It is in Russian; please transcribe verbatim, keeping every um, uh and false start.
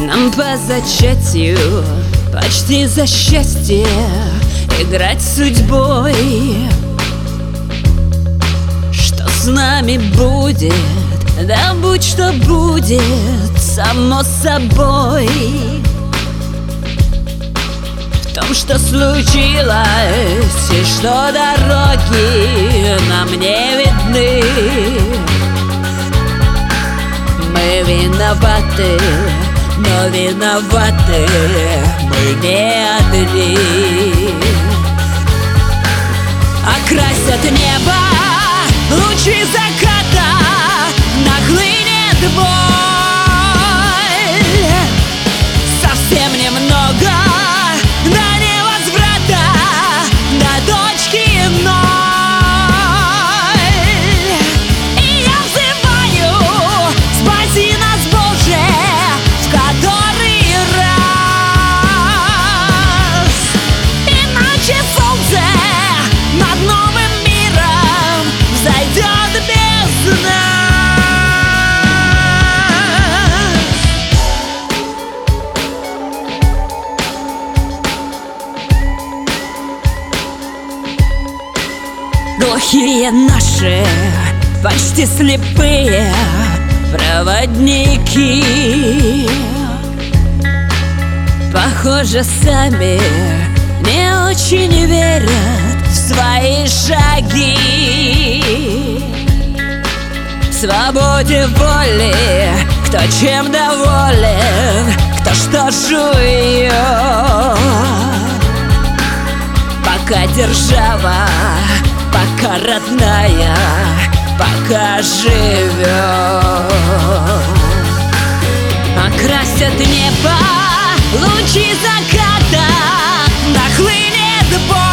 Нам по зачатию, почти за счастье, играть с судьбой. Что с нами будет, да будь что будет, само собой. В том, что случилось, и что дороги нам не видны, мы виноваты, но виноваты мы не одни. Окрасят небо лучи заката, нахлынет боль. Совсем немного до невозврата, до точки ноль. И я взываю: спаси нас, Боже, в который раз. Иначе солнце над новым миром взойдет без нас. Глухие наши, почти слепые проводники, похоже, сами не очень верят в свои шаги. Свободе воли, кто чем доволен, кто что жует. Пока держава, пока родная, пока живет. Окрасят небо лучи заката, нахлынет боль.